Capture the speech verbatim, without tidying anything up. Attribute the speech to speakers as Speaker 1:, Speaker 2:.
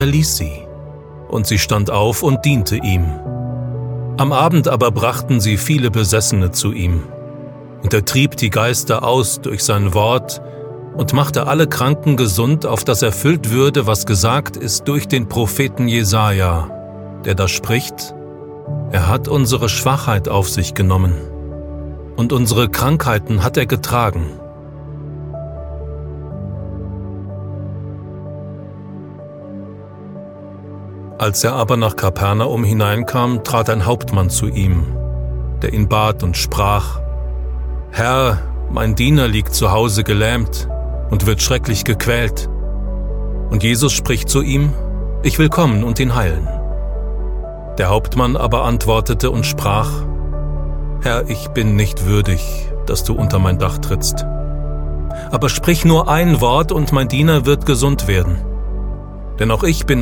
Speaker 1: ließ sie, und sie stand auf und diente ihm. Am Abend aber brachten sie viele Besessene zu ihm, und er trieb die Geister aus durch sein Wort und machte alle Kranken gesund, auf dass erfüllt würde, was gesagt ist durch den Propheten Jesaja, der da spricht: Er hat unsere Schwachheit auf sich genommen, und unsere Krankheiten hat er getragen. Als er aber nach Kapernaum hineinkam, trat ein Hauptmann zu ihm, der ihn bat und sprach: Herr, mein Diener liegt zu Hause gelähmt und wird schrecklich gequält. Und Jesus spricht zu ihm: Ich will kommen und ihn heilen. Der Hauptmann aber antwortete und sprach: Herr, ich bin nicht würdig, dass du unter mein Dach trittst. Aber sprich nur ein Wort, und mein Diener wird gesund werden. Denn auch ich bin